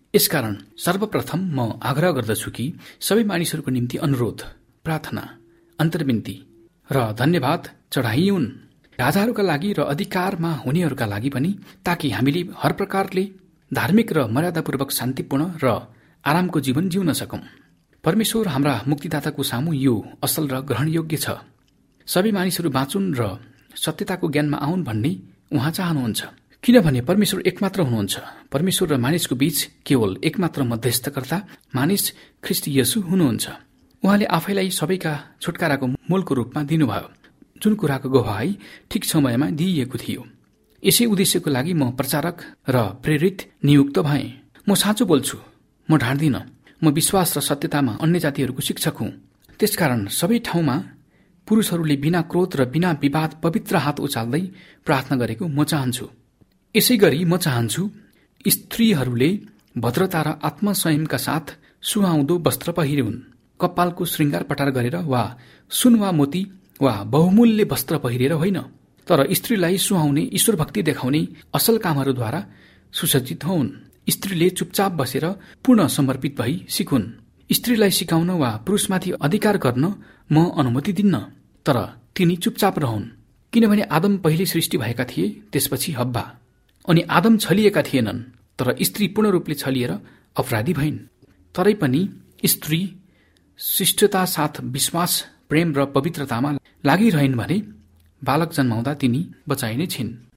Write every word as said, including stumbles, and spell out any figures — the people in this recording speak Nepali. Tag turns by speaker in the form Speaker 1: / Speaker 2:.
Speaker 1: यसकारण सर्वप्रथम म आग्रह गर्दछु कि सबै मानिसहरूको निम्ति अनुरोध, प्रार्थना, अन्तर्विन्ती र धन्यवाद चढाइउन्, राजाहरूका लागि र अधिकारमा हुनेहरूका लागि पनि, ताकि हामीले हर प्रकारले धार्मिक र मर्यादापूर्वक शान्तिपूर्ण र आरामको जीवन जिउन सकौं। परमेश्वर हाम्रा मुक्तिदाताको सामु यो असल र ग्रहणयोग्य छ। सबै मानिसहरू बाँचुन् र सत्यताको ज्ञानमा आउन् भन्ने उहाँ चाहनुहुन्छ, किनभने परमेश्वर एकमात्र हुनुहुन्छ। परमेश्वर र मानिसको बीच केवल एकमात्र मध्यस्थकर्ता मानिस ख्रीष्ट येशू हुनुहुन्छ। उहाँले आफैलाई सबैका छुटकाराको मूलको रूपमा दिनुभयो, जुन कुराको गवाही ठिक समयमा दिइएको थियो। यसै उद्देश्यको लागि म प्रचारक र प्रेरित नियुक्त भएँ। म साँचो बोल्छु, म ढाड्दिन। म विश्वास र सत्यतामा अन्य जातिहरूको शिक्षक हुँ। त्यसकारण सबै ठाउँमा पुरुषहरूले बिना क्रोध र बिना विवाद पवित्र हात उचाल्दै प्रार्थना गरेको म चाहन्छु। यसै गरी म चाहन्छु स्त्रीहरूले भद्रता र आत्मसंयमका साथ सुहाउँदो वस्त्र पहिरुन्, कपालको श्रृङ्गार पटार गरेर वा सुन वा मोती वा बहुमूल्य वस्त्र पहिरेर होइन, तर स्त्रीलाई सुहाउने, ईश्वर भक्ति देखाउने असल कामहरूद्वारा सुसज्जित होउन्। स्त्रीले चुपचाप बसेर पूर्ण समर्पित भई सिकुन्। स्त्रीलाई सिकाउन वा पुरुषमाथि अधिकार गर्न म अनुमति दिन्न, तर तिनी चुपचाप रहन्, किनभने आदम पहिले सृष्टि भएका थिए, त्यसपछि हव्वा। अनि आदम छलिएका थिएनन्, तर स्त्री पूर्ण रूपले छलिएर अपराधी भइन्। तरै पनि स्त्री शिष्टता साथ विश्वास, प्रेम र पवित्रतामा लागिरहन् भने बालक जन्माउँदा तिनी बचाइने छिन्।